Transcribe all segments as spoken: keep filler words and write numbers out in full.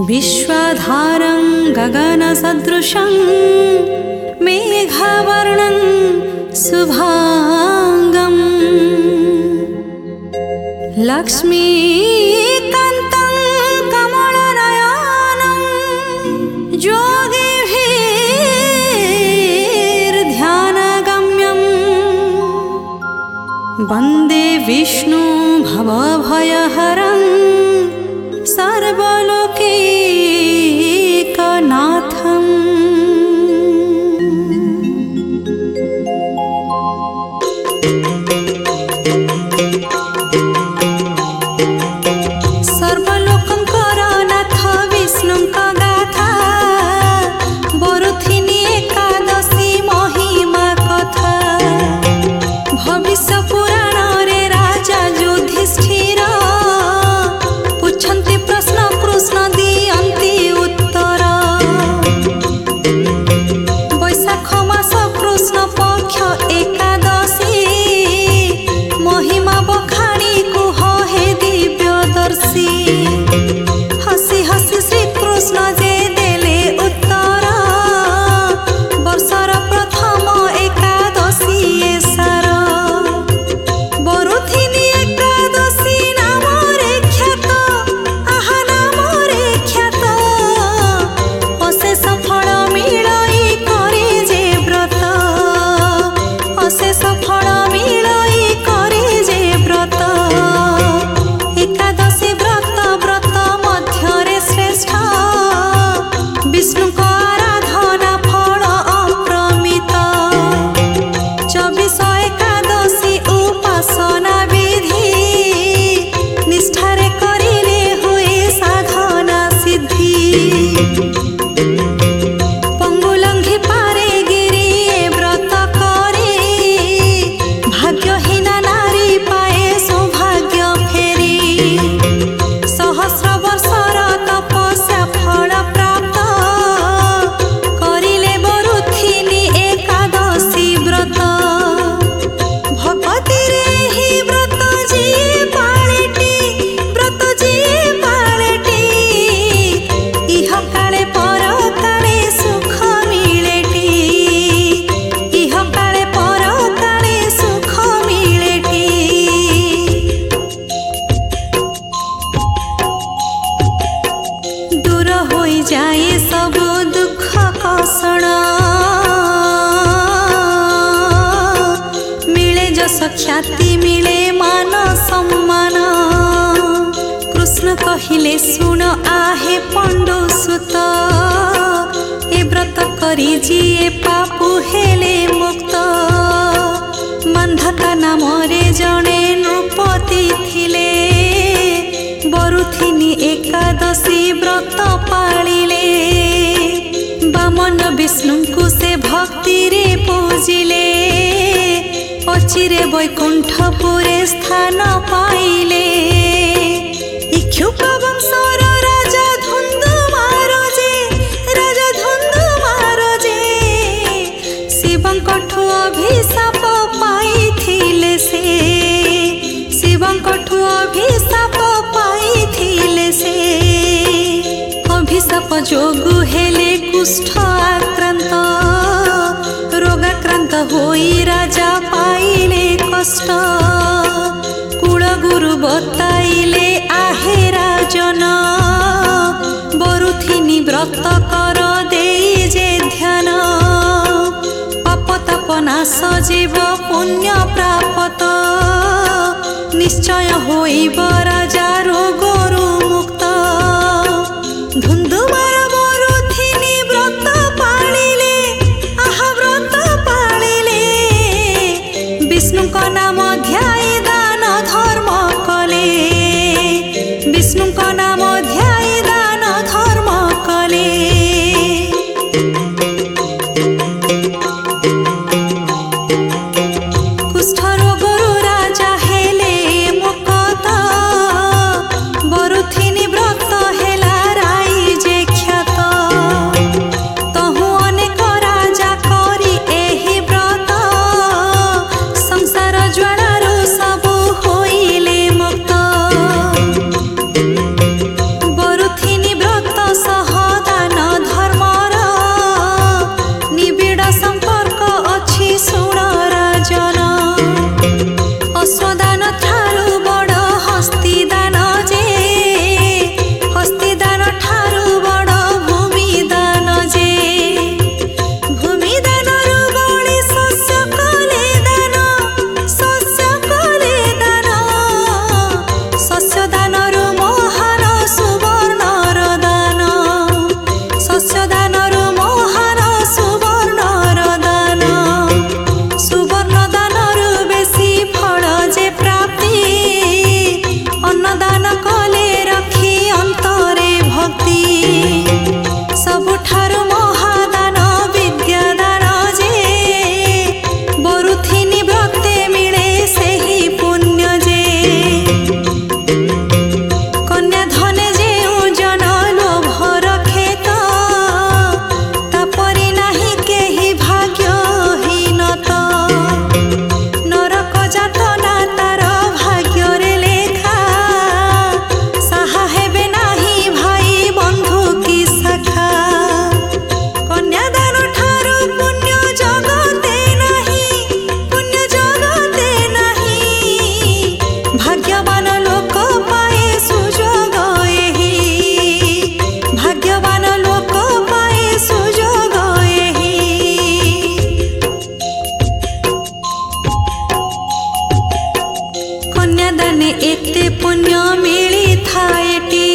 विश्वाधारं गगनसदृशं मेघवर्णं शुभांगं लक्ष्मीकान्तं कमलनयनं योगिभिर्ध्यानगम्यं वन्दे विष्णु भवभयहरं सर्वलोकैकनाथम्। सर्वलोकं करनाथ विष्णुं गाथा बरुथिनी एकादशी महिमा कथा भविष्य पुराण रे राजा युधिष्ठिर पुछन्ति प्रश्न कृष्ण दियन्ति उत्तर वैशाख मास कृष्ण पक्ष एकादशी महिमा बखाणी कुह हे दिव्यदर्शी हसी हसी श्री कृष्ण जे देले उत्तर वर्षर प्रथम एकादशी एसार बरुथिनी एकादशी नामरे ख्यात आहा नामरे ख्यात अशेष फल मिलई करे जे व्रत अशेष फल मिलई करे जे व्रत एकादशी व्रत व्रत मध्यरे श्रेष्ठ विष्णुक आराधना फल अप्रमित चौबीस एकादशी उपासना विधि निष्ठारे करिले हुए साधना सिद्धि पंगुलंघि पारे गिरी व्रत करे भाग्यहीना नारी पाए सौभाग्य फेरी सहस्र वर्षर तपस्या फल प्राप्त करिले बरुथिनी एकादशी व्रत भगवतीरे ही व्रत जी पाळेटी व्रत जी पाळेटी इह काले पर काले सुख मिलेटी इह काले पर काले सुख मिलेटी दूर होई जाए सब दुख कषण मिले जस ख्याति मिले मान सम्मान कृष्ण कहिले सुन आहे पंडु सुत ए व्रत करी जिए पापु हेले मुक्त मान्धाता नामरे जणे नृपति थिले बरुथिनी एकादशी व्रत पालिले बामन विष्णुଙ୍କୁ से भक्ति रे पूजिले अचिरे वैकुंठपुरे स्थान पाइले इक्ष्वाक वंशर राजा धुंधुमार जे राजा धुंधुमार जे शिवंकठु अभिशाप पाइथिले से शिवंकठु अभिशाप पाइथिले से अभिशाप जोगु हेले कुष्ठ आक्रांत रोगाक्रांत होई राजा पाइले कष्ट कुलगुरु बताइले आहे राजन बरुथिनी व्रत कर देई जे ध्यान पाप ताप नाश जीव पुण्य प्राप्त निश्चय होइब राजा रोगरु मुक्त धुंधुमार बरुथिनी व्रत पालिले आहा व्रत पालिले विष्णुक नाम ध्याई दान धर्म कले विष्णुक नाम ध्याई दान धर्म कले कुष्ठ रोगरु राजा हेले मुक्त बरुथिनी व्रत हेला राई जे ख्यात तहु अनेक राजा करी एही व्रत संसार ज्वालारु जाने एते पुण्य मिली थाएटी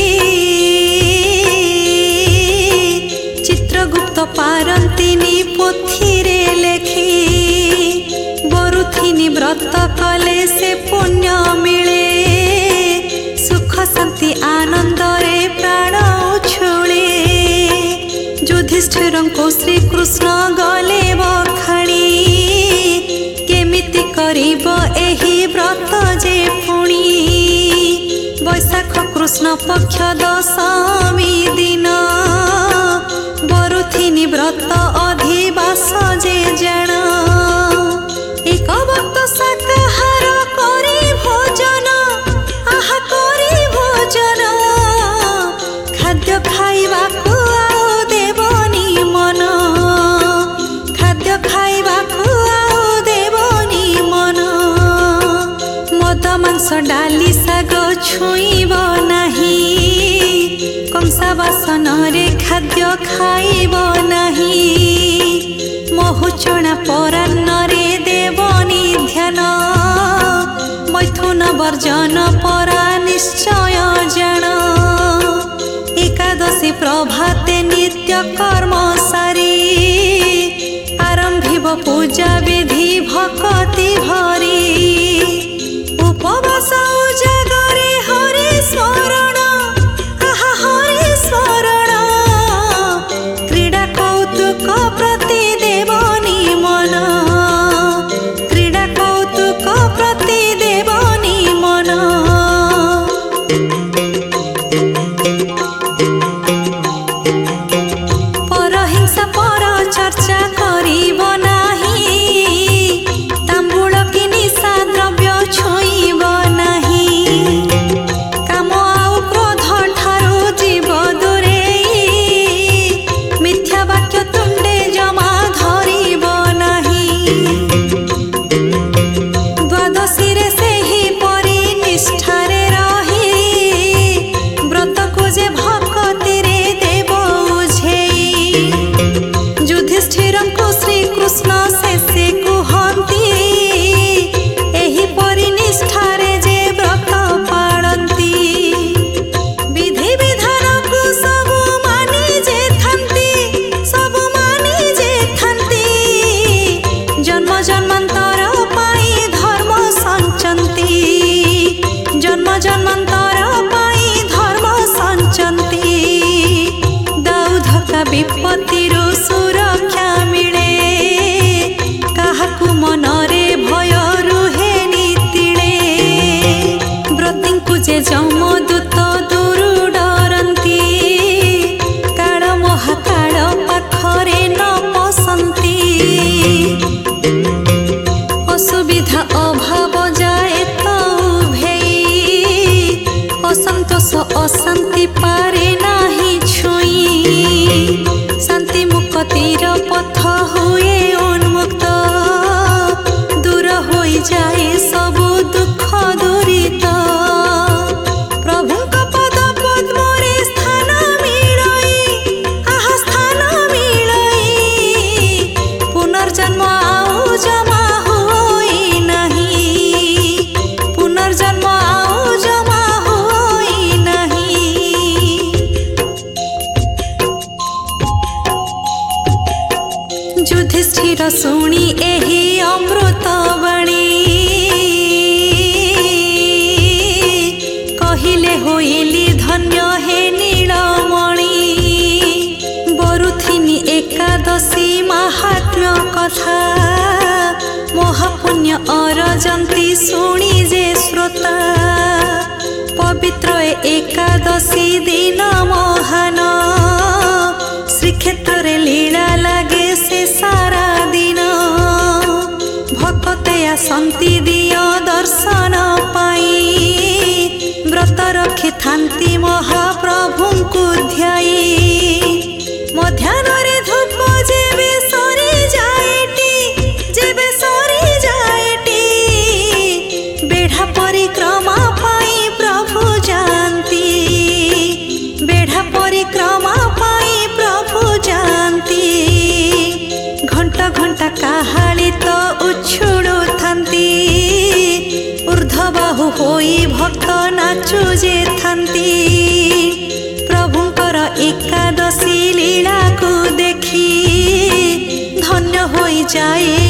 चित्रगुप्त पारंतिनी पोथिरे लेखी बरुथिनी व्रत कले से पुण्य मिले सुख शांति आनंद रे प्राण उछुले युधिष्ठिर को श्री कृष्ण गले बखाणी केमिति करिब एही व्रत जे पुणी वैशाख कृष्ण पक्ष दशमी दिन बरुथिनी व्रत अधिवास जे जण एक भक्त शाकाहार करी भोजन आहा करी भोजन खाद्य खाइबा को आउ देवनी मन खाद्य खाइबा को आउ देवनी मन मद मांस डाली शाग छुईब नाही कंसा बासन रे खाद्य खाइब नाही महुचणा परान्न रे देवनी ध्यान मैथुन वर्जन परा निश्चय जान एकादशी प्रभाते नित्य कर्म सारी आरंभिब पूजा विधि भक्ति भरी उपवास उजागरे हरि स्मरण आहा हरि स्मरण क्रीड़ा कौतुक प्रति देवनी मन क्रीड़ा कौतुक प्रति देवनी मन परहिंसा पर चर्चा करिब नाही तांबूल कि निशा द्रव्य छुईब नाही काम आउ क्रोध ठारू जीव दूरेई मिथ्या वाक्य तुंडे जमा धरिब नाही द्वादशी रे सेही परि निष्ठारे रही व्रत को जे भक्ति रे देव उझेई युधिष्ठिर को श्री कृष्ण शेषे कुहंती एही परि निष्ठारे जे व्रत पाळंती विधि विधान को सब मानी जे थांती सब मानी जे थांती जन्म जन्मांतर पाई धर्म संचंती जन्म जन्मांतर पाई धर्म संचंती दाऊदका विपत्तिरु सुरक्षा मिले काहाकु मनरे भय रुहे नितिले व्रतिंकु जे जमदूत दूरु डरंती काळ महाकाळ पाखरे न पसंती असुविधा अभाव जाए तो उभेई असंतोष अशांति पारे नाही छुई शांति मुक्तिर पथ हुए उन्मुक्त दूर होई जाए सबु दुख दूरित प्रभुଙ୍କ पद पद्मरे स्थान मिलई आहा स्थान मिलई पुनर्जन्म आउ जमा होई नहीं पुनर्जन्म आउ जमा होई नहीं युधिष्ठिर शुणी एही अमृत बाणी कहिले होइली धन्य हे नीलमणि बरुथिनी एकादशी महात्म्य कथा महापुण्य अरजंती शुणी जे श्रोता पवित्र एकादशी दिन महान श्रीक्षेत्र रे लीला लागे से सारा दिन भक्ते आसंती दियो दर्शन पाई व्रत रखी थांती महाप्रभुଙ୍କୁ ध्याई मध्याह्न रे धूप जेबे सरी जाएटी जेबे सरी जाएटी बेढ़ा परिक्रमा पाई प्रभु जानती बेढ़ा परिक्रमा पाई प्रभु जानती घंटा घंटा काहाली तो उछुड़ू थांती ऊर्ध्वबाहु होई भक्त नाचु जे थांती प्रभुंकर एकादशी लीला को देखी धन्य होई जाए